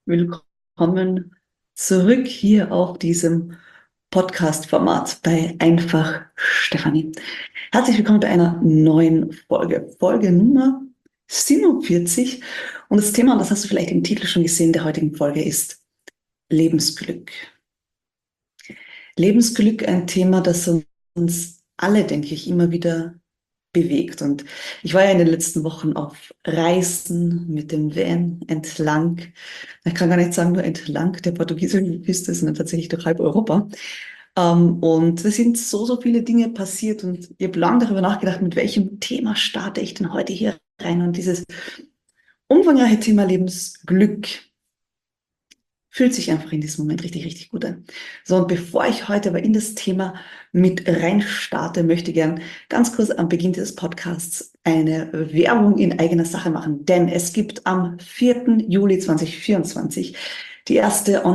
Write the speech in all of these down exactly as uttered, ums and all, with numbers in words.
Willkommen zurück hier auf diesem Podcast-Format bei Einfach Stefanie. Herzlich willkommen bei einer neuen Folge, Folge Nummer siebenundvierzig. Und das Thema, und das hast du vielleicht im Titel schon gesehen, der heutigen Folge ist Lebensglück. Lebensglück, ein Thema, das uns alle, denke ich, immer wieder bewegt. Und ich war ja in den letzten Wochen auf Reisen mit dem Van entlang. Ich kann gar nicht sagen, nur entlang der portugiesischen Küste, sondern tatsächlich durch halb Europa. Ähm, und es sind so, so viele Dinge passiert und ich habe lange darüber nachgedacht, mit welchem Thema starte ich denn heute hier rein. Und dieses umfangreiche Thema Lebensglück fühlt sich einfach in diesem Moment richtig, richtig gut an. So, und bevor ich heute aber in das Thema mit rein starte, möchte ich gern ganz kurz am Beginn des Podcasts eine Werbung in eigener Sache machen. Denn es gibt am vierten Juli zweitausendvierundzwanzig die erste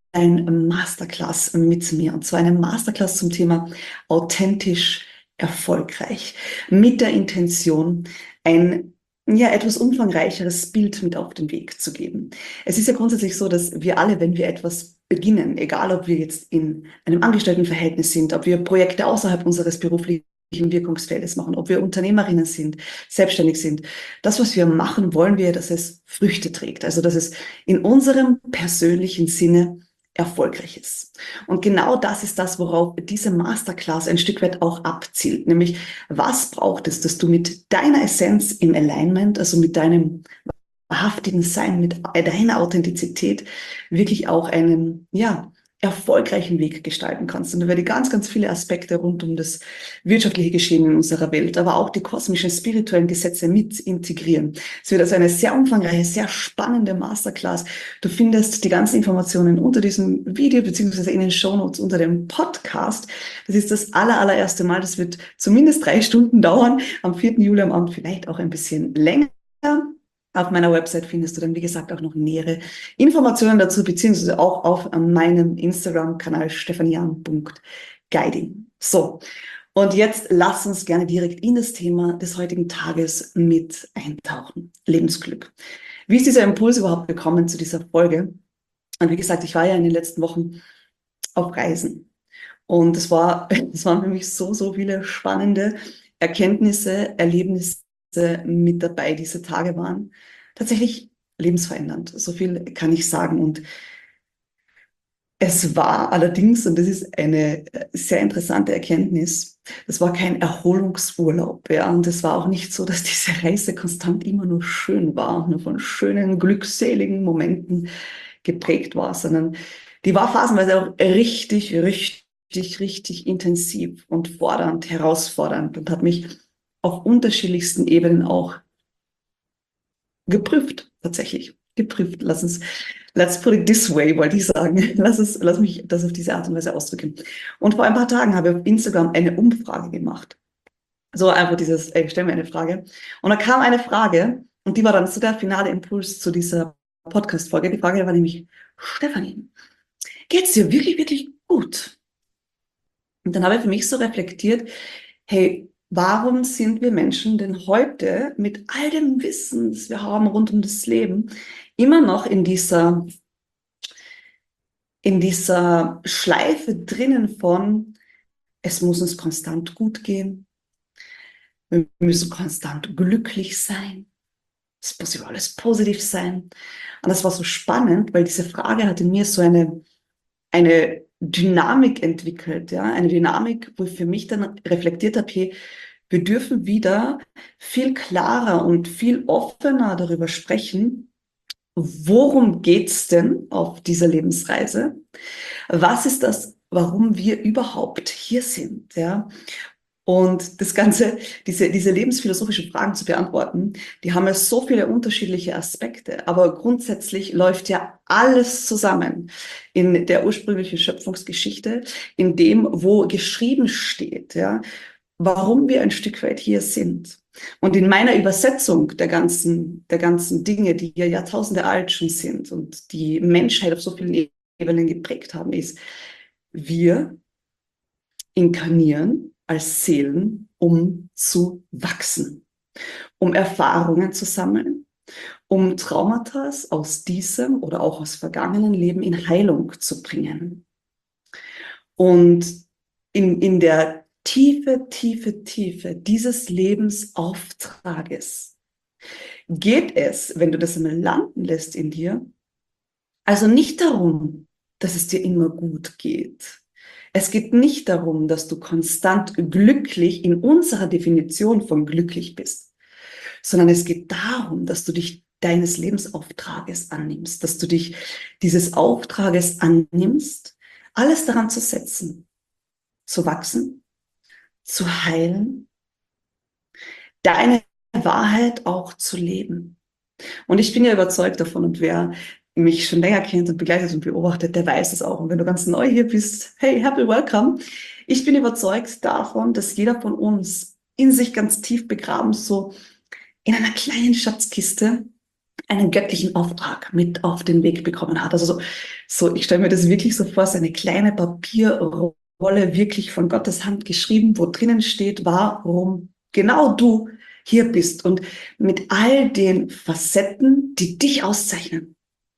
Online-Masterclass mit mir. Und zwar eine Masterclass zum Thema authentisch erfolgreich. Mit der Intention, ein ja, etwas umfangreicheres Bild mit auf den Weg zu geben. Es ist ja grundsätzlich so, dass wir alle, wenn wir etwas beginnen, egal ob wir jetzt in einem Angestelltenverhältnis sind, ob wir Projekte außerhalb unseres beruflichen Wirkungsfeldes machen, ob wir Unternehmerinnen sind, selbstständig sind, das, was wir machen, wollen wir, dass es Früchte trägt, also dass es in unserem persönlichen Sinne erfolgreich ist. Und genau das ist das, worauf diese Masterclass ein Stück weit auch abzielt, nämlich was braucht es, dass du mit deiner Essenz im Alignment, also mit deinem wahrhaftigen Sein, mit deiner Authentizität wirklich auch einen, ja, erfolgreichen Weg gestalten kannst. Und da werde ich ganz, ganz viele Aspekte rund um das wirtschaftliche Geschehen in unserer Welt, aber auch die kosmischen, spirituellen Gesetze mit integrieren. Es wird also eine sehr umfangreiche, sehr spannende Masterclass. Du findest die ganzen Informationen unter diesem Video beziehungsweise in den Shownotes unter dem Podcast. Das ist das aller, allererste Mal. Das wird zumindest drei Stunden dauern. Am vierten Juli am Abend vielleicht auch ein bisschen länger. Auf meiner Website findest du dann, wie gesagt, auch noch nähere Informationen dazu, beziehungsweise auch auf meinem Instagram-Kanal stephanian punkt guiding. So, und jetzt lass uns gerne direkt in das Thema des heutigen Tages mit eintauchen. Lebensglück. Wie ist dieser Impuls überhaupt gekommen zu dieser Folge? Und wie gesagt, ich war ja in den letzten Wochen auf Reisen. Und es war, es waren für mich so, so viele spannende Erkenntnisse, Erlebnisse mit dabei. Diese Tage waren tatsächlich lebensverändernd. So viel kann ich sagen. Und es war allerdings, und das ist eine sehr interessante Erkenntnis, das war kein Erholungsurlaub. Ja, und es war auch nicht so, dass diese Reise konstant immer nur schön war, nur von schönen, glückseligen Momenten geprägt war, sondern die war phasenweise auch richtig, richtig, richtig intensiv und fordernd, herausfordernd und hat mich auf unterschiedlichsten Ebenen auch geprüft, tatsächlich. Geprüft. Lass uns, let's put it this way, wollte ich sagen. Lass es, lass mich das auf diese Art und Weise ausdrücken. Und vor ein paar Tagen habe ich auf Instagram eine Umfrage gemacht. So einfach dieses, ey, stell mir eine Frage. Und da kam eine Frage, und die war dann so der finale Impuls zu dieser Podcast-Folge. Die Frage war nämlich, Stefanie, geht's dir wirklich, wirklich gut? Und dann habe ich für mich so reflektiert, hey, warum sind wir Menschen denn heute mit all dem Wissen, das wir haben rund um das Leben, immer noch in dieser, in dieser Schleife drinnen von, es muss uns konstant gut gehen, wir müssen konstant glücklich sein, es muss über alles positiv sein. Und das war so spannend, weil diese Frage hat in mir so eine, eine Dynamik entwickelt, ja, eine Dynamik, wo ich für mich dann reflektiert habe, hey, wir dürfen wieder viel klarer und viel offener darüber sprechen, worum geht's denn auf dieser Lebensreise? Was ist das, warum wir überhaupt hier sind, ja? Und das Ganze, diese, diese lebensphilosophischen Fragen zu beantworten, die haben ja so viele unterschiedliche Aspekte. Aber grundsätzlich läuft ja alles zusammen in der ursprünglichen Schöpfungsgeschichte, in dem, wo geschrieben steht, ja, warum wir ein Stück weit hier sind. Und in meiner Übersetzung der ganzen, der ganzen Dinge, die ja Jahrtausende alt schon sind und die Menschheit auf so vielen Ebenen geprägt haben, ist, wir inkarnieren als Seelen, um zu wachsen, um Erfahrungen zu sammeln, um Traumata aus diesem oder auch aus vergangenen Leben in Heilung zu bringen. Und in, in der Tiefe, Tiefe, Tiefe dieses Lebensauftrages geht es, wenn du das einmal landen lässt in dir, also nicht darum, dass es dir immer gut geht. Es geht nicht darum, dass du konstant glücklich in unserer Definition von glücklich bist, sondern es geht darum, dass du dich deines Lebensauftrages annimmst, dass du dich dieses Auftrages annimmst, alles daran zu setzen, zu wachsen, zu heilen, deine Wahrheit auch zu leben. Und ich bin ja überzeugt davon, und wer mich schon länger kennt und begleitet und beobachtet, der weiß es auch. Und wenn du ganz neu hier bist, hey, happy welcome. Ich bin überzeugt davon, dass jeder von uns in sich ganz tief begraben, so in einer kleinen Schatzkiste, einen göttlichen Auftrag mit auf den Weg bekommen hat. Also so, so ich stelle mir das wirklich so vor, so eine kleine Papierrolle, wirklich von Gottes Hand geschrieben, wo drinnen steht, warum genau du hier bist und mit all den Facetten, die dich auszeichnen.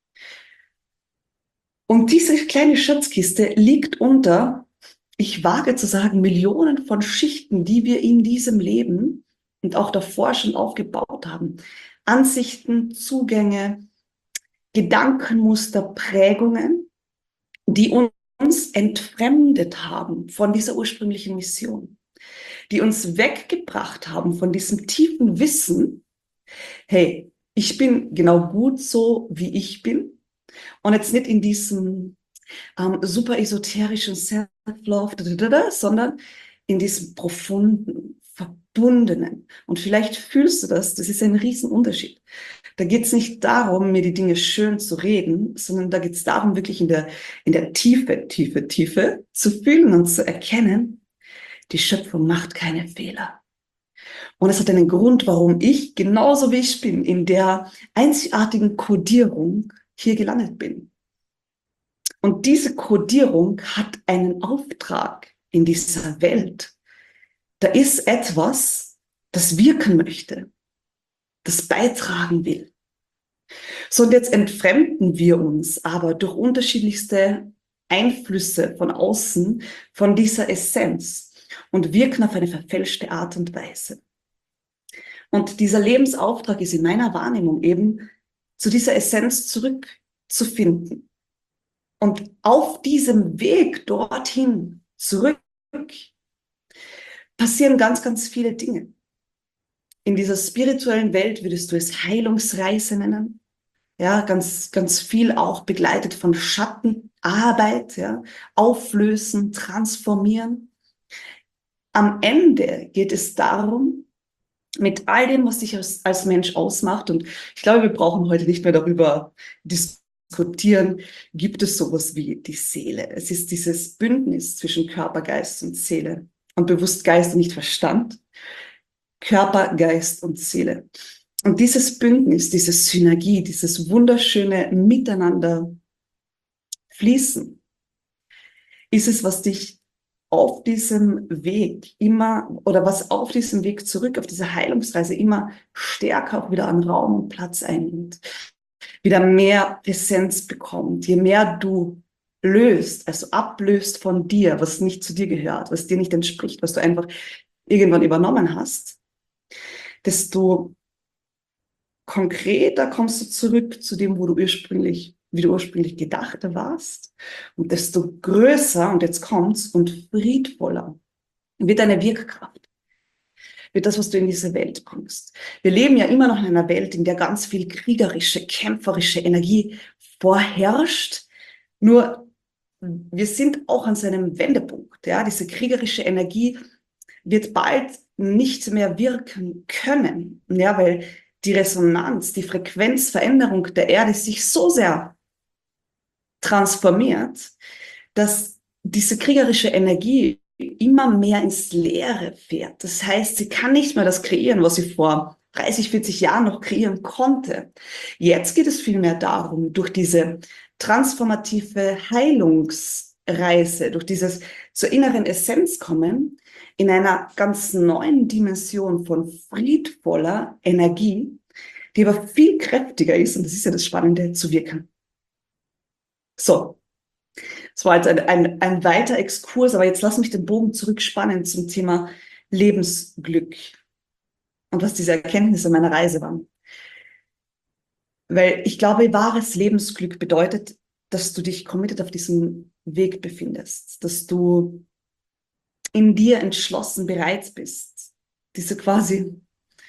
Und diese kleine Schatzkiste liegt unter, ich wage zu sagen, Millionen von Schichten, die wir in diesem Leben und auch davor schon aufgebaut haben. Ansichten, Zugänge, Gedankenmuster, Prägungen, die uns entfremdet haben von dieser ursprünglichen Mission, die uns weggebracht haben von diesem tiefen Wissen, hey, ich bin genau gut so, wie ich bin, und jetzt nicht in diesem ähm, super esoterischen Self-Love, sondern in diesem profunden, verbundenen. Und vielleicht fühlst du das, das ist ein Riesenunterschied. Da geht es nicht darum, mir die Dinge schön zu reden, sondern da geht es darum, wirklich in der, in der Tiefe, Tiefe, Tiefe zu fühlen und zu erkennen, die Schöpfung macht keine Fehler. Und es hat einen Grund, warum ich, genauso wie ich bin, in der einzigartigen Kodierung hier gelandet bin. Und diese Kodierung hat einen Auftrag in dieser Welt. Da ist etwas, das wirken möchte, das beitragen will. So, und jetzt entfremden wir uns aber durch unterschiedlichste Einflüsse von außen von dieser Essenz und wirken auf eine verfälschte Art und Weise. Und dieser Lebensauftrag ist in meiner Wahrnehmung eben, zu dieser Essenz zurückzufinden. Und auf diesem Weg dorthin zurück passieren ganz, ganz viele Dinge. In dieser spirituellen Welt würdest du es Heilungsreise nennen. Ja, ganz, ganz viel auch begleitet von Schattenarbeit, ja, auflösen, transformieren. Am Ende geht es darum, mit all dem, was dich als, als Mensch ausmacht, und ich glaube, wir brauchen heute nicht mehr darüber diskutieren, gibt es sowas wie die Seele. Es ist dieses Bündnis zwischen Körper, Geist und Seele. Und bewusst Geist und nicht Verstand. Körper, Geist und Seele. Und dieses Bündnis, diese Synergie, dieses wunderschöne Miteinander fließen, ist es, was dich auf diesem Weg immer, oder was auf diesem Weg zurück, auf dieser Heilungsreise immer stärker auch wieder an Raum und Platz einnimmt, wieder mehr Präsenz bekommt, je mehr du löst, also ablöst von dir, was nicht zu dir gehört, was dir nicht entspricht, was du einfach irgendwann übernommen hast, desto konkreter kommst du zurück zu dem, wo du ursprünglich, wie du ursprünglich gedacht warst, und desto größer, und jetzt kommt's, und friedvoller wird deine Wirkkraft, wird das, was du in diese Welt bringst. Wir leben ja immer noch in einer Welt, in der ganz viel kriegerische, kämpferische Energie vorherrscht, nur wir sind auch an seinem Wendepunkt. Ja? Diese kriegerische Energie wird bald nicht mehr wirken können, ja, weil die Resonanz, die Frequenzveränderung der Erde sich so sehr transformiert, dass diese kriegerische Energie immer mehr ins Leere fährt. Das heißt, sie kann nicht mehr das kreieren, was sie vor dreißig, vierzig Jahren noch kreieren konnte. Jetzt geht es vielmehr darum, durch diese transformative Heilungsreise, durch dieses zur inneren Essenz kommen, in einer ganz neuen Dimension von friedvoller Energie, die aber viel kräftiger ist, und das ist ja das Spannende, zu wirken. So, das war jetzt ein, ein, ein weiter Exkurs, aber jetzt lass mich den Bogen zurückspannen zum Thema Lebensglück und was diese Erkenntnisse meiner Reise waren. Weil ich glaube, wahres Lebensglück bedeutet, dass du dich committed auf diesem Weg befindest, dass du in dir entschlossen bereit bist, diese quasi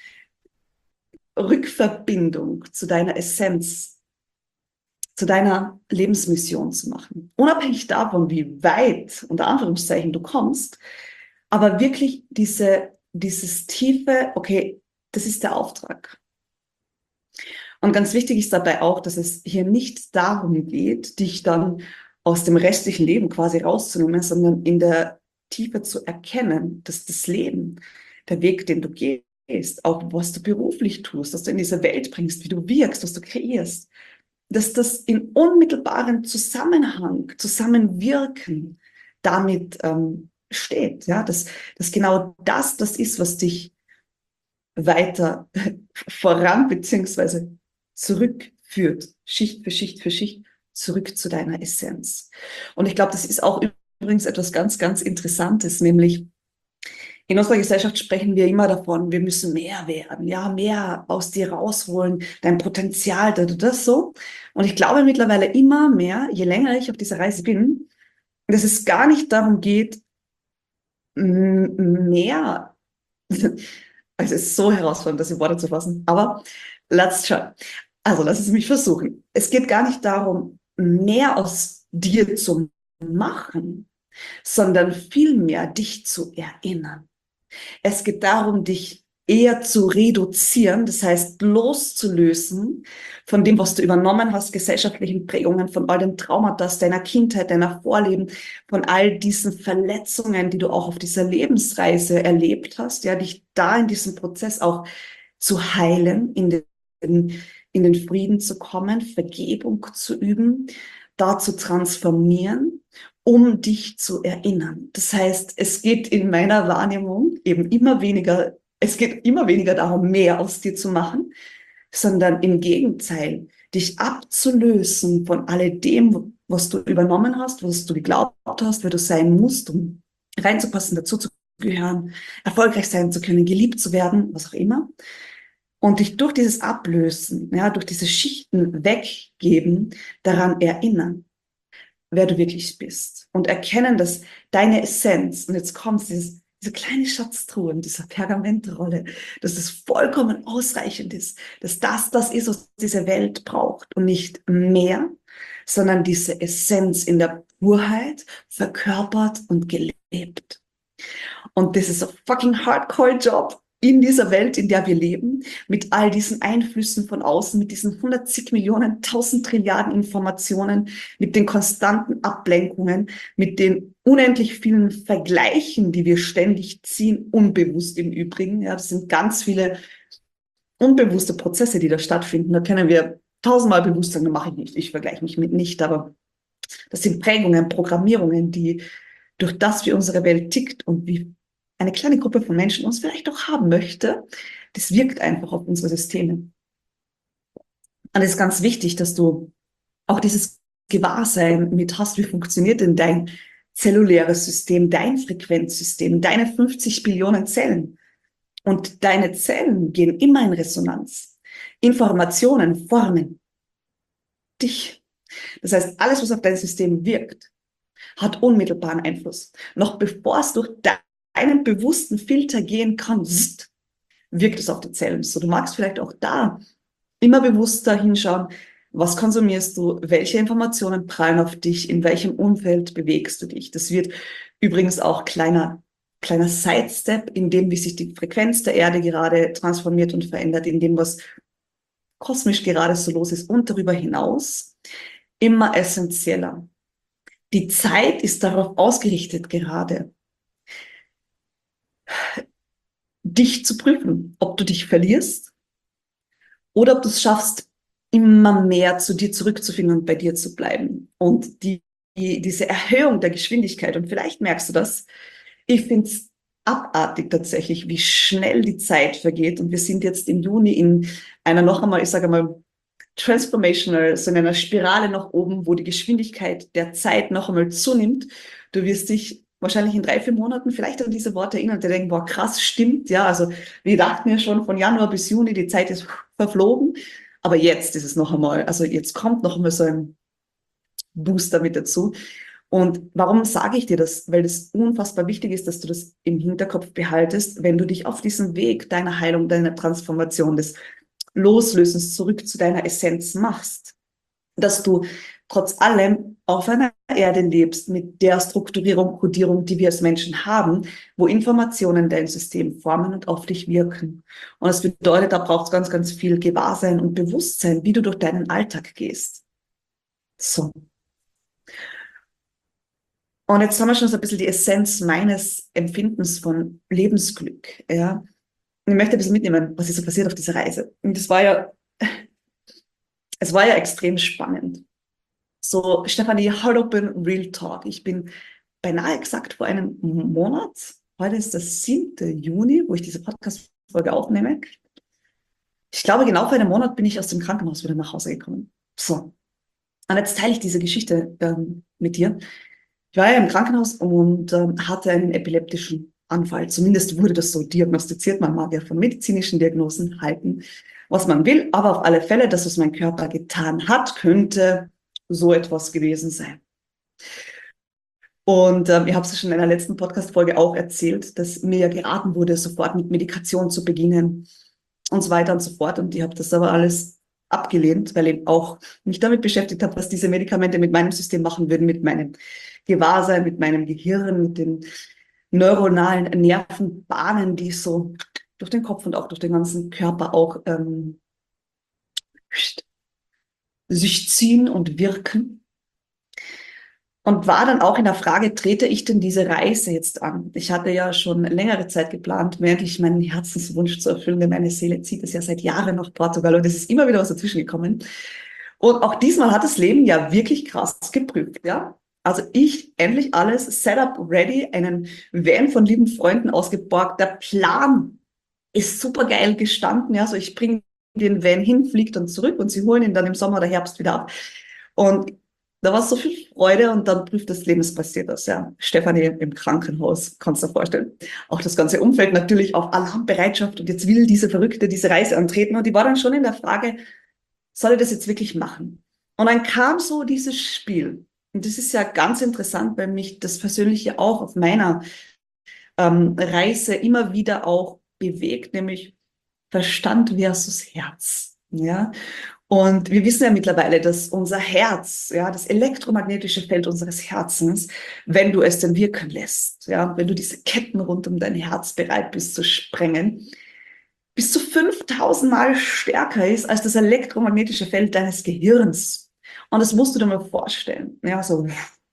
Rückverbindung zu deiner Essenz, zu deiner Lebensmission zu machen. Unabhängig davon, wie weit, unter Anführungszeichen, du kommst, aber wirklich diese, dieses tiefe, okay, das ist der Auftrag. Und ganz wichtig ist dabei auch, dass es hier nicht darum geht, dich dann aus dem restlichen Leben quasi rauszunehmen, sondern in der Tiefe zu erkennen, dass das Leben, der Weg, den du gehst, auch was du beruflich tust, was du in diese Welt bringst, wie du wirkst, was du kreierst, dass das in unmittelbarem Zusammenhang, Zusammenwirken damit ähm, steht. Ja, dass, dass genau das das ist, was dich weiter voran beziehungsweise zurückführt, Schicht für Schicht für Schicht, zurück zu deiner Essenz. Und ich glaube, das ist auch übrigens etwas ganz, ganz Interessantes, nämlich in unserer Gesellschaft sprechen wir immer davon, wir müssen mehr werden, ja, mehr aus dir rausholen, dein Potenzial, das, das so. Und ich glaube mittlerweile immer mehr, je länger ich auf dieser Reise bin, dass es gar nicht darum geht, mehr, also es ist so herausfordernd, das in Worte zu fassen, aber let's try. Also lass es mich versuchen. Es geht gar nicht darum, mehr aus dir zu machen, sondern vielmehr dich zu erinnern. Es geht darum, dich eher zu reduzieren, das heißt loszulösen von dem, was du übernommen hast, gesellschaftlichen Prägungen, von all den Traumata deiner Kindheit, deiner Vorleben, von all diesen Verletzungen, die du auch auf dieser Lebensreise erlebt hast, ja, dich da in diesem Prozess auch zu heilen, in den, in den Frieden zu kommen, Vergebung zu üben, da zu transformieren, um dich zu erinnern. Das heißt, es geht in meiner Wahrnehmung eben immer weniger, es geht immer weniger darum, mehr aus dir zu machen, sondern im Gegenteil, dich abzulösen von alledem, was du übernommen hast, was du geglaubt hast, wer du sein musst, um reinzupassen, dazu zu gehören, erfolgreich sein zu können, geliebt zu werden, was auch immer. Und dich durch dieses Ablösen, ja, durch diese Schichten weggeben, daran erinnern, wer du wirklich bist. Und erkennen, dass deine Essenz, und jetzt kommt dieses, diese kleine Schatztruhe in dieser Pergamentrolle, dass es vollkommen ausreichend ist, dass das das ist, was diese Welt braucht und nicht mehr, sondern diese Essenz in der Purheit verkörpert und gelebt. Und das ist ein fucking Hardcore-Job in dieser Welt, in der wir leben, mit all diesen Einflüssen von außen, mit diesen hundertzig Millionen, tausend Trilliarden Informationen, mit den konstanten Ablenkungen, mit den unendlich vielen Vergleichen, die wir ständig ziehen, unbewusst im Übrigen. Ja, das sind ganz viele unbewusste Prozesse, die da stattfinden. Da können wir tausendmal bewusst sagen, das mache ich nicht, ich vergleiche mich mit nicht, aber das sind Prägungen, Programmierungen, die durch das, wie unsere Welt tickt und wie eine kleine Gruppe von Menschen uns vielleicht auch haben möchte, das wirkt einfach auf unsere Systeme. Und es ist ganz wichtig, dass du auch dieses Gewahrsein mit hast, wie funktioniert denn dein zelluläres System, dein Frequenzsystem, deine fünfzig Billionen Zellen. Und deine Zellen gehen immer in Resonanz. Informationen formen dich. Das heißt, alles, was auf dein System wirkt, hat unmittelbaren Einfluss. Noch bevor es durch deinen bewussten Filter gehen kann, wirkt es auf die Zellen. So, du magst vielleicht auch da immer bewusster hinschauen, was konsumierst du, welche Informationen prallen auf dich, in welchem Umfeld bewegst du dich. Das wird übrigens auch kleiner, kleiner Sidestep in dem, wie sich die Frequenz der Erde gerade transformiert und verändert, in dem, was kosmisch gerade so los ist und darüber hinaus immer essentieller. Die Zeit ist darauf ausgerichtet gerade, dich zu prüfen, ob du dich verlierst oder ob du es schaffst, immer mehr zu dir zurückzufinden und bei dir zu bleiben. Und die, die, diese Erhöhung der Geschwindigkeit, und vielleicht merkst du das, ich finde es abartig tatsächlich, wie schnell die Zeit vergeht. Und wir sind jetzt im Juni in einer noch einmal, ich sage mal, transformational, so in einer Spirale nach oben, wo die Geschwindigkeit der Zeit noch einmal zunimmt. Du wirst dich wahrscheinlich in drei, vier Monaten vielleicht an diese Worte erinnern und dir denken, boah, krass, stimmt, ja. Also wir dachten ja schon von Januar bis Juni, die Zeit ist verflogen. Aber jetzt ist es noch einmal, also jetzt kommt noch einmal so ein Booster mit dazu. Und warum sage ich dir das? Weil es unfassbar wichtig ist, dass du das im Hinterkopf behaltest, wenn du dich auf diesem Weg deiner Heilung, deiner Transformation, des Loslösens zurück zu deiner Essenz machst. Dass du trotz allem auf einer Erde lebst mit der Strukturierung, Kodierung, die wir als Menschen haben, wo Informationen dein System formen und auf dich wirken. Und das bedeutet, da braucht es ganz, ganz viel Gewahrsein und Bewusstsein, wie du durch deinen Alltag gehst. So. Und jetzt haben wir schon so ein bisschen die Essenz meines Empfindens von Lebensglück. Ja. Und ich möchte ein bisschen mitnehmen, was ist so passiert auf dieser Reise. Und das war ja, es war ja extrem spannend. So, Stefanie, hallo, bin Real Talk. Ich bin beinahe exakt vor einem Monat, heute ist der siebte Juni, wo ich diese Podcast-Folge aufnehme. Ich glaube, genau vor einem Monat bin ich aus dem Krankenhaus wieder nach Hause gekommen. So. Und jetzt teile ich diese Geschichte ähm, mit dir. Ich war ja im Krankenhaus und ähm, hatte einen epileptischen Anfall. Zumindest wurde das so diagnostiziert. Man mag ja von medizinischen Diagnosen halten, was man will. Aber auf alle Fälle, das, was mein Körper getan hat, könnte so etwas gewesen sein. Und ähm, ich habe es schon in einer letzten Podcast-Folge auch erzählt, dass mir ja geraten wurde, sofort mit Medikation zu beginnen und so weiter und so fort. Und ich habe das aber alles abgelehnt, weil ich auch mich damit beschäftigt habe, was diese Medikamente mit meinem System machen würden, mit meinem Gewahrsein, mit meinem Gehirn, mit den neuronalen Nervenbahnen, die so durch den Kopf und auch durch den ganzen Körper auch ähm, sich ziehen und wirken. Und war dann auch in der Frage, trete ich denn diese Reise jetzt an? Ich hatte ja schon längere Zeit geplant, wirklich meinen Herzenswunsch zu erfüllen, denn meine Seele zieht es ja seit Jahren nach Portugal und es ist immer wieder was dazwischen gekommen. Und auch diesmal hat das Leben ja wirklich krass geprüft, ja. Also ich endlich alles Setup ready, einen Van von lieben Freunden ausgeborgt. Der Plan ist super geil gestanden, ja. So ich bringe den Van hin, fliegt dann zurück und sie holen ihn dann im Sommer oder Herbst wieder ab. Und da war so viel Freude und dann prüft das Leben, es passiert das, ja. Stefanie im Krankenhaus, kannst du dir vorstellen. Auch das ganze Umfeld natürlich auf Alarmbereitschaft und jetzt will diese Verrückte diese Reise antreten und die war dann schon in der Frage, soll ich das jetzt wirklich machen? Und dann kam so dieses Spiel. Und das ist ja ganz interessant, weil mich das Persönliche auch auf meiner ähm, Reise immer wieder auch bewegt, nämlich Verstand versus Herz. Ja. Und wir wissen ja mittlerweile, dass unser Herz, ja, das elektromagnetische Feld unseres Herzens, wenn du es denn wirken lässt, ja, wenn du diese Ketten rund um dein Herz bereit bist zu sprengen, bis zu fünftausend Mal stärker ist als das elektromagnetische Feld deines Gehirns. Und das musst du dir mal vorstellen. Ja, so.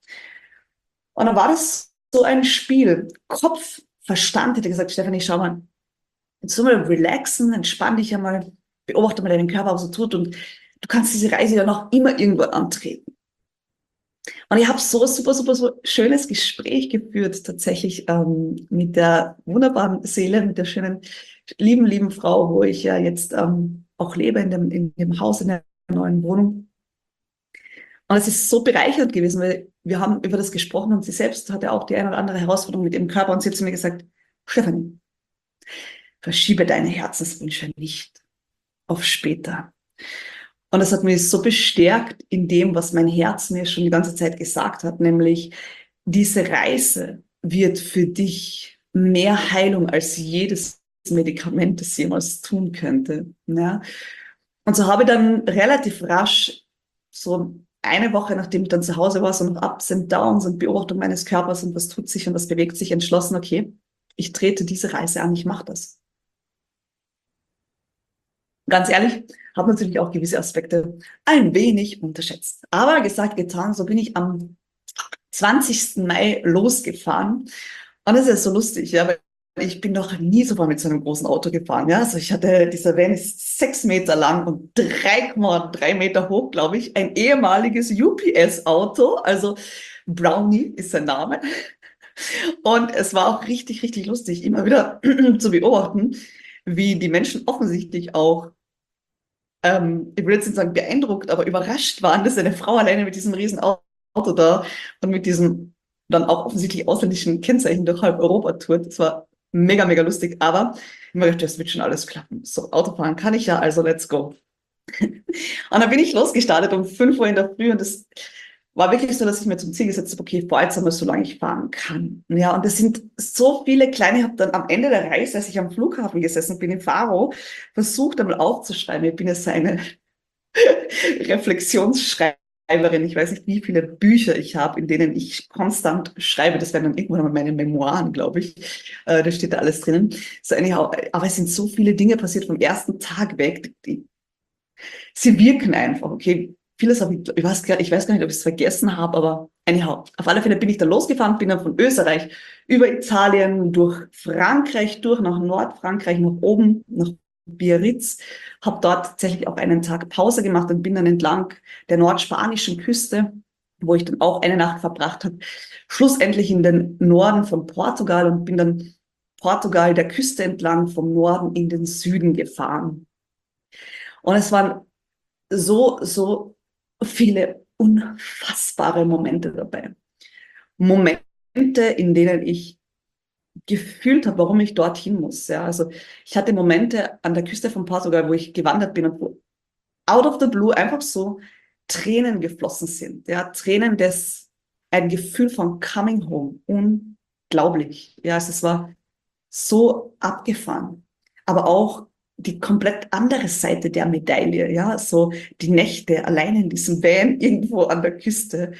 Und dann war das so ein Spiel. Kopf, Verstand hätte gesagt, Stefanie, schau mal, jetzt soll mal relaxen, entspann dich ja mal, beobachte mal deinen Körper, was er tut und du kannst diese Reise ja noch immer irgendwo antreten. Und ich habe so super, super, so schönes Gespräch geführt, tatsächlich ähm, mit der wunderbaren Seele, mit der schönen, lieben, lieben Frau, wo ich ja jetzt ähm, auch lebe, in dem, in dem Haus, in der neuen Wohnung. Und es ist so bereichernd gewesen, weil wir haben über das gesprochen und sie selbst hatte auch die eine oder andere Herausforderung mit ihrem Körper und sie hat zu mir gesagt, Stefanie, verschiebe deine Herzenswünsche nicht auf später. Und das hat mich so bestärkt in dem, was mein Herz mir schon die ganze Zeit gesagt hat, nämlich diese Reise wird für dich mehr Heilung als jedes Medikament, das jemals tun könnte. Ja? Und so habe ich dann relativ rasch, so eine Woche nachdem ich dann zu Hause war, so noch Ups und Downs und Beobachtung meines Körpers und was tut sich und was bewegt sich, entschlossen, okay, ich trete diese Reise an, ich mache das. Ganz ehrlich, habe natürlich auch gewisse Aspekte ein wenig unterschätzt. Aber gesagt, getan, so bin ich am zwanzigsten Mai losgefahren. Und das ist ja so lustig, ja, weil ich bin noch nie so mal mit so einem großen Auto gefahren. Ja, also ich hatte, dieser Van ist sechs Meter lang und drei Komma drei Meter hoch, glaube ich. Ein ehemaliges U P S-Auto, also Brownie ist sein Name. Und es war auch richtig, richtig lustig, immer wieder zu beobachten, wie die Menschen offensichtlich auch, ähm, ich will jetzt nicht sagen beeindruckt, aber überrascht waren, dass eine Frau alleine mit diesem riesen Auto da und mit diesem dann auch offensichtlich ausländischen Kennzeichen durch halb Europa tourt. Das war mega, mega lustig, aber ich mir gedacht, das wird schon alles klappen. So, Autofahren kann ich ja, also let's go. Und dann bin ich losgestartet um fünf Uhr in der Früh und das war wirklich so, dass ich mir zum Ziel gesetzt habe, okay, ich fahre jetzt einmal, solange ich fahren kann. Ja, und das sind so viele kleine, ich habe dann am Ende der Reise, als ich am Flughafen gesessen bin in Faro, versucht einmal aufzuschreiben. Ich bin jetzt so eine Reflexionsschreiberin. Ich weiß nicht, wie viele Bücher ich habe, in denen ich konstant schreibe. Das werden dann irgendwann mal meine Memoiren, glaube ich. Äh, da steht da alles drinnen. So anyhow, aber es sind so viele Dinge passiert vom ersten Tag weg, die, sie wirken einfach, okay. Vieles habe ich, ich weiß, gar, ich weiß gar nicht, ob ich es vergessen habe, aber anyhow, auf alle Fälle bin ich da losgefahren, bin dann von Österreich über Italien, durch Frankreich, durch nach Nordfrankreich, nach oben, nach Biarritz, habe dort tatsächlich auch einen Tag Pause gemacht und bin dann entlang der nordspanischen Küste, wo ich dann auch eine Nacht verbracht habe, schlussendlich in den Norden von Portugal und bin dann Portugal der Küste entlang vom Norden in den Süden gefahren. Und es waren so, so viele unfassbare Momente dabei. Momente, in denen ich gefühlt habe, warum ich dorthin muss. Ja, also ich hatte Momente an der Küste von Portugal, wo ich gewandert bin und wo out of the blue einfach so Tränen geflossen sind. Ja, Tränen des, ein Gefühl von coming home. Unglaublich. Ja, also es war so abgefahren. Aber auch die komplett andere Seite der Medaille, ja, so die Nächte allein in diesem Van irgendwo an der Küste.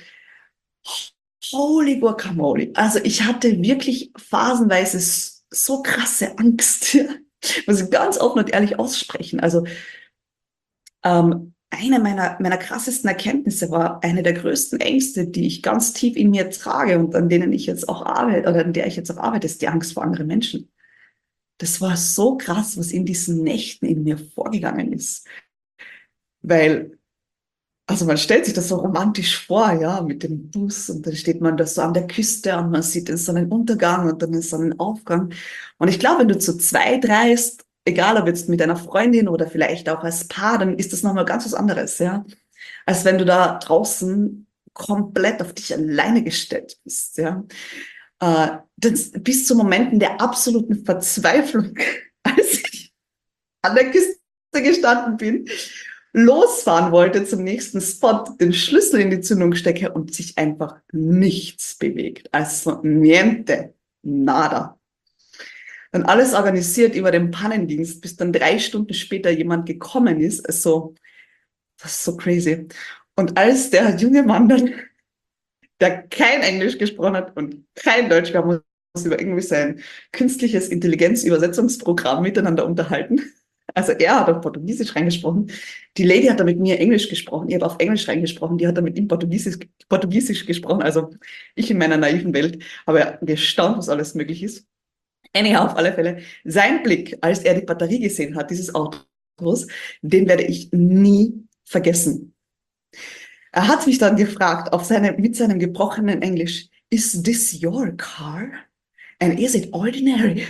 Holy guacamole. Also ich hatte wirklich phasenweise so krasse Angst, ja, muss ich ganz offen und ehrlich aussprechen. Also ähm, eine meiner, meiner krassesten Erkenntnisse war eine der größten Ängste, die ich ganz tief in mir trage und an denen ich jetzt auch arbeite oder an der ich jetzt auch arbeite, ist die Angst vor anderen Menschen. Das war so krass, was in diesen Nächten in mir vorgegangen ist. Weil, also man stellt sich das so romantisch vor, ja, mit dem Bus und dann steht man da so an der Küste und man sieht den Sonnenuntergang und dann den Sonnenaufgang. Und ich glaube, wenn du zu zweit reist, egal ob jetzt mit einer Freundin oder vielleicht auch als Paar, dann ist das nochmal ganz was anderes, ja, als wenn du da draußen komplett auf dich alleine gestellt bist, ja. Äh, das, bis zu Momenten der absoluten Verzweiflung, als ich an der Küste gestanden bin, losfahren wollte zum nächsten Spot, den Schlüssel in die Zündung stecke und sich einfach nichts bewegt. Also niente, nada. Dann alles organisiert über den Pannendienst, bis dann drei Stunden später jemand gekommen ist. Also, das ist so crazy. Und als der junge Mann dann, der kein Englisch gesprochen hat und kein Deutsch, wir haben uns über irgendwie sein künstliches Intelligenzübersetzungsprogramm miteinander unterhalten. Also er hat auf Portugiesisch reingesprochen. Die Lady hat da mit mir Englisch gesprochen. Ich habe auf Englisch reingesprochen. Die hat da mit ihm Portugiesisch, Portugiesisch gesprochen. Also ich in meiner naiven Welt habe gestaunt, was alles möglich ist. Anyhow, auf alle Fälle. Sein Blick, als er die Batterie gesehen hat, dieses Autos, den werde ich nie vergessen. Er hat mich dann gefragt, auf seine, mit seinem gebrochenen Englisch, is this your car? And is it ordinary?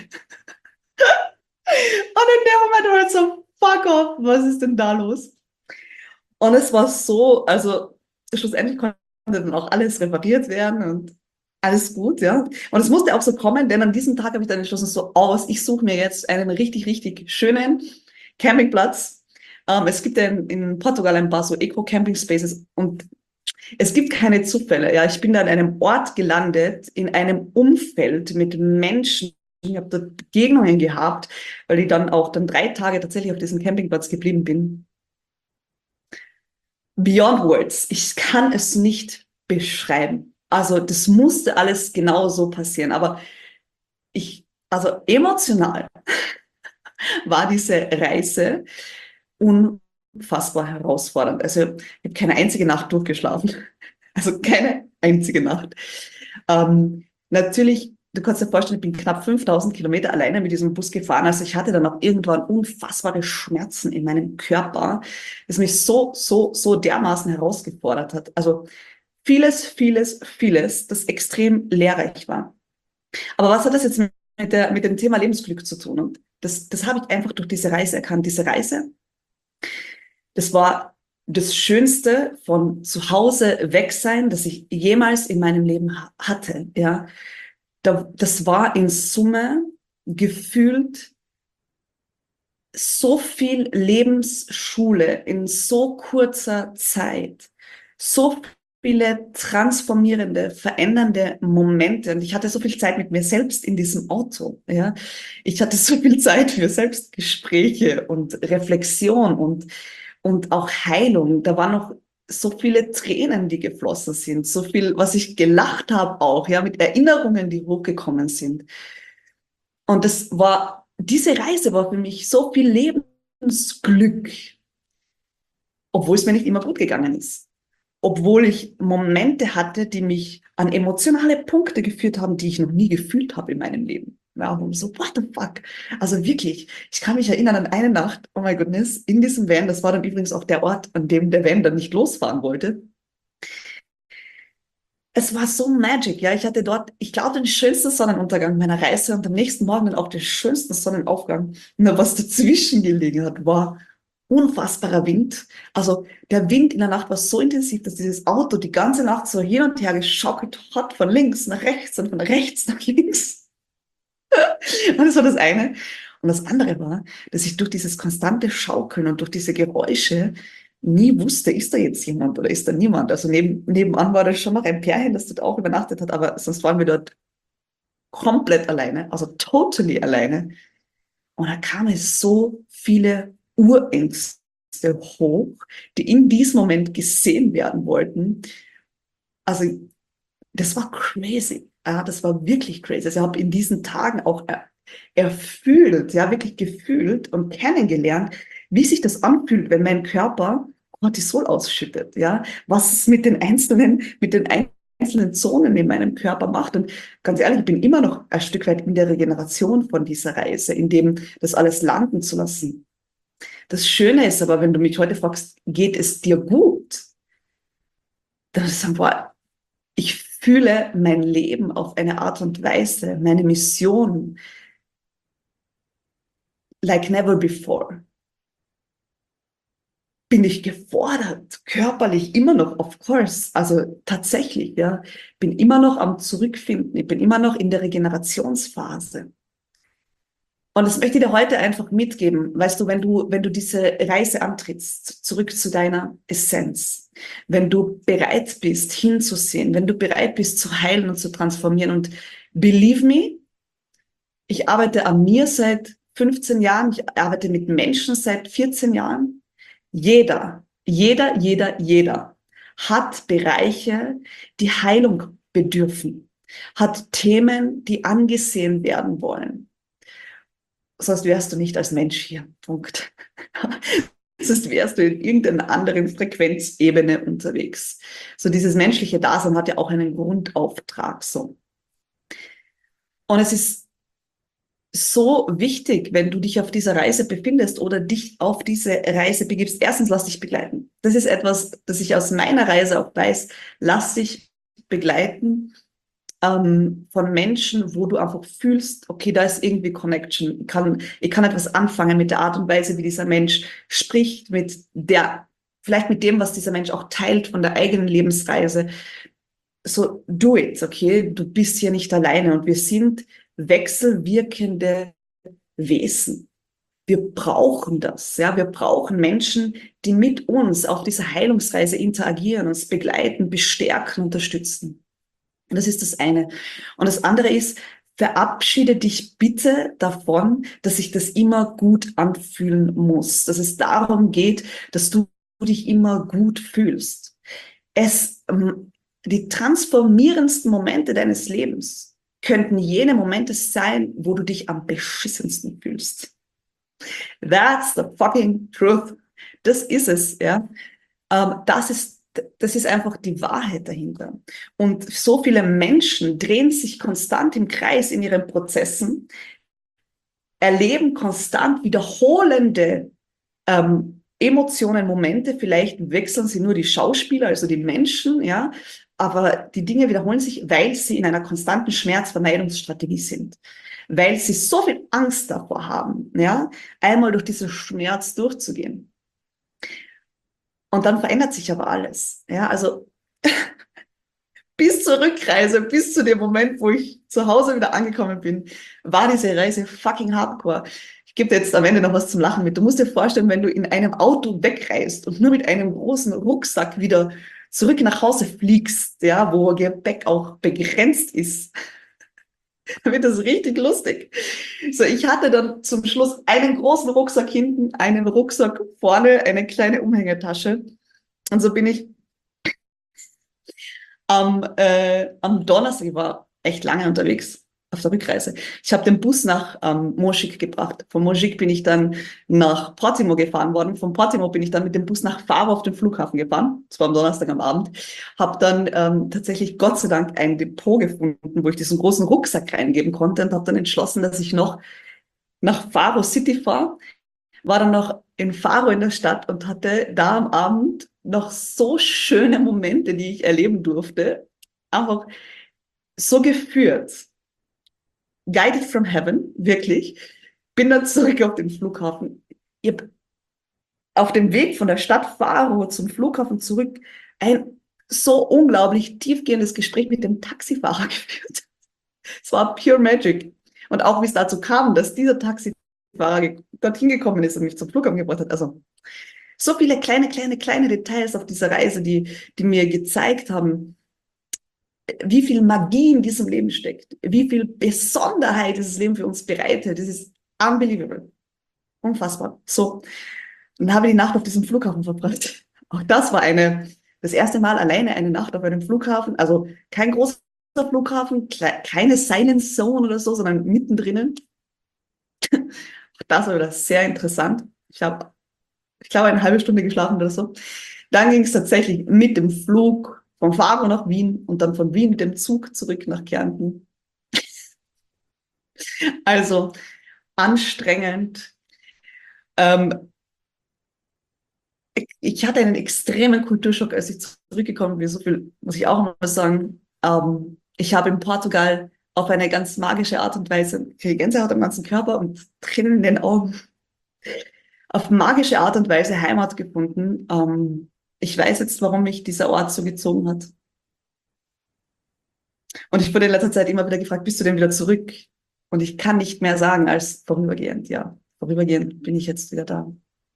Und in dem Moment war ich so, fuck off, was ist denn da los? Und es war so, also schlussendlich konnte dann auch alles repariert werden und alles gut, ja. Und es musste auch so kommen, denn an diesem Tag habe ich dann entschlossen, so aus, ich suche mir jetzt einen richtig, richtig schönen Campingplatz. Ähm, es gibt ja in, in Portugal ein paar so Eco-Camping-Spaces und es gibt keine Zufälle. Ja, ich bin da an einem Ort gelandet, in einem Umfeld mit Menschen. Ich habe dort Begegnungen gehabt, weil ich dann auch dann drei Tage tatsächlich auf diesem Campingplatz geblieben bin. Beyond words. Ich kann es nicht beschreiben. Also das musste alles genau so passieren. Aber ich, also emotional war diese Reise unfassbar herausfordernd. Also ich habe keine einzige Nacht durchgeschlafen. Also keine einzige Nacht. Ähm, natürlich, du kannst dir vorstellen, ich bin knapp fünftausend Kilometer alleine mit diesem Bus gefahren. Also ich hatte dann auch irgendwann unfassbare Schmerzen in meinem Körper, das mich so, so, so dermaßen herausgefordert hat. Also vieles, vieles, vieles, das extrem lehrreich war. Aber was hat das jetzt mit, der, mit dem Thema Lebensglück zu tun? Und das, das habe ich einfach durch diese Reise erkannt. Diese Reise, das war das Schönste von zu Hause weg sein, das ich jemals in meinem Leben ha hatte. Ja, da, das war in Summe gefühlt so viel Lebensschule in so kurzer Zeit, so viele transformierende, verändernde Momente. Und ich hatte so viel Zeit mit mir selbst in diesem Auto. Ja, ich hatte so viel Zeit für Selbstgespräche und Reflexion und und auch Heilung. Da waren noch so viele Tränen, die geflossen sind, so viel, was ich gelacht habe auch, ja, mit Erinnerungen, die hochgekommen sind. Und das war, diese Reise war für mich so viel Lebensglück, obwohl es mir nicht immer gut gegangen ist. Obwohl ich Momente hatte, die mich an emotionale Punkte geführt haben, die ich noch nie gefühlt habe in meinem Leben. Ja, und so, what the fuck? Also wirklich, ich kann mich erinnern an eine Nacht, oh my goodness, in diesem Van, das war dann übrigens auch der Ort, an dem der Van dann nicht losfahren wollte. Es war so magic, ja. Ich hatte dort, ich glaube, den schönsten Sonnenuntergang meiner Reise und am nächsten Morgen dann auch den schönsten Sonnenaufgang. Nur was dazwischen gelegen hat, war unfassbarer Wind. Also der Wind in der Nacht war so intensiv, dass dieses Auto die ganze Nacht so hin und her geschaukelt hat, von links nach rechts und von rechts nach links. Und das war das eine. Und das andere war, dass ich durch dieses konstante Schaukeln und durch diese Geräusche nie wusste, ist da jetzt jemand oder ist da niemand. Also neben, nebenan war da schon noch ein Pärchen, das dort auch übernachtet hat, aber sonst waren wir dort komplett alleine, also totally alleine. Und da kamen so viele Urängste hoch, die in diesem Moment gesehen werden wollten. Also das war crazy. Ja, das war wirklich crazy. Also ich habe in diesen Tagen auch er, erfühlt, ja, wirklich gefühlt und kennengelernt, wie sich das anfühlt, wenn mein Körper Cortisol ausschüttet, ja, was es mit den einzelnen, mit den einzelnen Zonen in meinem Körper macht. Und ganz ehrlich, ich bin immer noch ein Stück weit in der Regeneration von dieser Reise, in dem das alles landen zu lassen. Das Schöne ist aber, wenn du mich heute fragst, geht es dir gut? Dann ist es boah, ich fühle mein Leben auf eine Art und Weise, meine Mission, like never before. Bin ich gefordert, körperlich immer noch, of course, also tatsächlich, ja, bin immer noch am Zurückfinden, ich bin immer noch in der Regenerationsphase. Und das möchte ich dir heute einfach mitgeben, weißt du, wenn du, wenn du diese Reise antrittst, zurück zu deiner Essenz, wenn du bereit bist, hinzusehen, wenn du bereit bist, zu heilen und zu transformieren. Und believe me, ich arbeite an mir seit fünfzehn Jahren, ich arbeite mit Menschen seit vierzehn Jahren. Jeder, jeder, jeder, jeder hat Bereiche, die Heilung bedürfen, hat Themen, die angesehen werden wollen. Sonst wärst du nicht als Mensch hier. Punkt. Sonst wärst du in irgendeiner anderen Frequenzebene unterwegs. So dieses menschliche Dasein hat ja auch einen Grundauftrag, so. Und es ist so wichtig, wenn du dich auf dieser Reise befindest oder dich auf diese Reise begibst. Erstens, lass dich begleiten. Das ist etwas, das ich aus meiner Reise auch weiß. Lass dich begleiten ähm, von Menschen, wo du einfach fühlst, okay, da ist irgendwie Connection. Ich kann, ich kann etwas anfangen mit der Art und Weise, wie dieser Mensch spricht, mit der, vielleicht mit dem, was dieser Mensch auch teilt von der eigenen Lebensreise. So, do it, okay? Du bist hier nicht alleine und wir sind wechselwirkende Wesen. Wir brauchen das, ja. Wir brauchen Menschen, die mit uns auf dieser Heilungsreise interagieren, uns begleiten, bestärken, unterstützen. Und das ist das eine. Und das andere ist, verabschiede dich bitte davon, dass sich das immer gut anfühlen muss. Dass es darum geht, dass du dich immer gut fühlst. Es, die transformierendsten Momente deines Lebens könnten jene Momente sein, wo du dich am beschissensten fühlst. That's the fucking truth. Das ist es, ja. Das ist Das ist einfach die Wahrheit dahinter. Und so viele Menschen drehen sich konstant im Kreis in ihren Prozessen, erleben konstant wiederholende ähm, Emotionen, Momente. Vielleicht wechseln sie nur die Schauspieler, also die Menschen, ja. aber die Dinge wiederholen sich, weil sie in einer konstanten Schmerzvermeidungsstrategie sind, weil sie so viel Angst davor haben, ja, einmal durch diesen Schmerz durchzugehen. Und dann verändert sich aber alles, ja, also bis zur Rückreise, bis zu dem Moment, wo ich zu Hause wieder angekommen bin, war diese Reise fucking hardcore. Ich gebe dir jetzt am Ende noch was zum Lachen mit. Du musst dir vorstellen, wenn du in einem Auto wegreist und nur mit einem großen Rucksack wieder zurück nach Hause fliegst, ja, wo Gepäck auch begrenzt ist, dann wird das richtig lustig. So, ich hatte dann zum Schluss einen großen Rucksack hinten, einen Rucksack vorne, eine kleine Umhängetasche. Und so bin ich am, äh, am Donnerstag, ich war echt lange unterwegs auf der Rückreise. Ich habe den Bus nach ähm, Moschik gebracht. Von Moschik bin ich dann nach Portimo gefahren worden. Von Portimo bin ich dann mit dem Bus nach Faro auf den Flughafen gefahren. Das war am Donnerstag am Abend. Habe dann ähm, tatsächlich Gott sei Dank ein Depot gefunden, wo ich diesen großen Rucksack reingeben konnte und habe dann entschlossen, dass ich noch nach Faro City fahre. War dann noch in Faro in der Stadt und hatte da am Abend noch so schöne Momente, die ich erleben durfte. Einfach so geführt. Guided from heaven, wirklich. Bin dann zurück auf den Flughafen. Ich habe auf dem Weg von der Stadt Faro zum Flughafen zurück ein so unglaublich tiefgehendes Gespräch mit dem Taxifahrer geführt. Es war pure Magic. Und auch wie es dazu kam, dass dieser Taxifahrer dorthin gekommen ist und mich zum Flughafen gebracht hat. Also so viele kleine, kleine, kleine Details auf dieser Reise, die, die mir gezeigt haben, wie viel Magie in diesem Leben steckt, wie viel Besonderheit dieses Leben für uns bereitet. Das ist unbelievable. Unfassbar. So, dann habe ich die Nacht auf diesem Flughafen verbracht. Auch das war eine, das erste Mal alleine eine Nacht auf einem Flughafen. Also kein großer Flughafen, keine Silent Zone oder so, sondern mittendrin. Auch das war wieder sehr interessant. Ich habe, ich glaube, eine halbe Stunde geschlafen oder so. Dann ging es tatsächlich mit dem Flug von Faro nach Wien und dann von Wien mit dem Zug zurück nach Kärnten. Also anstrengend. Ähm, ich, ich hatte einen extremen Kulturschock, als ich zurückgekommen bin. So viel muss ich auch mal sagen. Ähm, ich habe in Portugal auf eine ganz magische Art und Weise, ich kriege Gänsehaut am ganzen Körper und Tränen in den Augen, auf magische Art und Weise Heimat gefunden. Ähm, ich weiß jetzt, warum mich dieser Ort so gezogen hat. Und ich wurde in letzter Zeit immer wieder gefragt, bist du denn wieder zurück? Und ich kann nicht mehr sagen als vorübergehend. Ja, vorübergehend bin ich jetzt wieder da.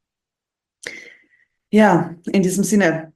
Ja, in diesem Sinne,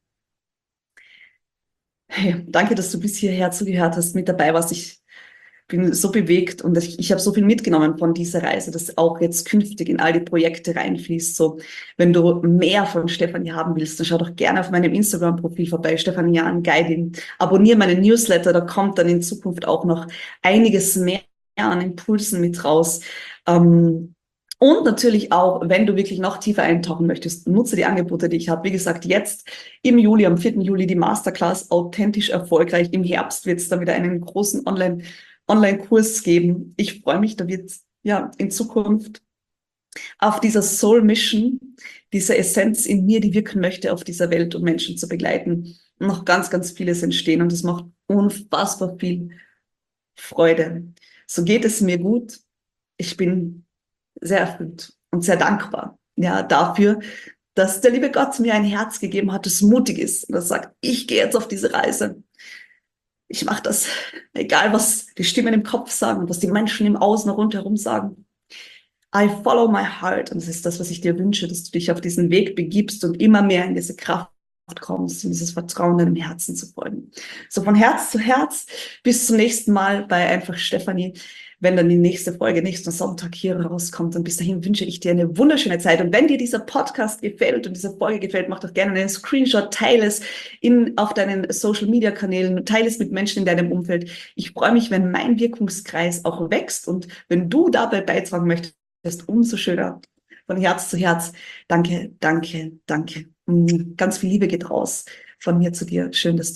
hey, danke, dass du bis hierher zugehört hast, mit dabei warst. Ich bin so bewegt und ich, ich habe so viel mitgenommen von dieser Reise, dass auch jetzt künftig in all die Projekte reinfließt. So, wenn du mehr von Stefanie haben willst, dann schau doch gerne auf meinem Instagram-Profil vorbei, Stefanie Jahn Guiding. Abonniere meinen Newsletter, da kommt dann in Zukunft auch noch einiges mehr an Impulsen mit raus. Ähm, und natürlich auch, wenn du wirklich noch tiefer eintauchen möchtest, nutze die Angebote, die ich habe. Wie gesagt, jetzt im Juli, am vierten Juli, die Masterclass Authentisch Erfolgreich. Im Herbst wird es dann wieder einen großen Online- Online-Kurs geben. Ich freue mich, da wird ja in Zukunft auf dieser Soul Mission, dieser Essenz in mir, die wirken möchte, auf dieser Welt, um Menschen zu begleiten, noch ganz, ganz vieles entstehen und es macht unfassbar viel Freude. So geht es mir gut. Ich bin sehr erfüllt und sehr dankbar, ja, dafür, dass der liebe Gott mir ein Herz gegeben hat, das mutig ist und das sagt, ich gehe jetzt auf diese Reise. Ich mache das, egal was die Stimmen im Kopf sagen, was die Menschen im Außen rundherum sagen. I follow my heart. Und das ist das, was ich dir wünsche, dass du dich auf diesen Weg begibst und immer mehr in diese Kraft kommst, in dieses Vertrauen deinem Herzen zu folgen. So von Herz zu Herz. Bis zum nächsten Mal bei Einfach Stefanie. Wenn dann die nächste Folge nächsten Sonntag hier rauskommt. Und bis dahin wünsche ich dir eine wunderschöne Zeit. Und wenn dir dieser Podcast gefällt und diese Folge gefällt, mach doch gerne einen Screenshot, teile es in, auf deinen Social-Media-Kanälen, teile es mit Menschen in deinem Umfeld. Ich freue mich, wenn mein Wirkungskreis auch wächst. Und wenn du dabei beitragen möchtest, umso schöner. Von Herz zu Herz. Danke, danke, danke. Ganz viel Liebe geht raus von mir zu dir. Schön, dass du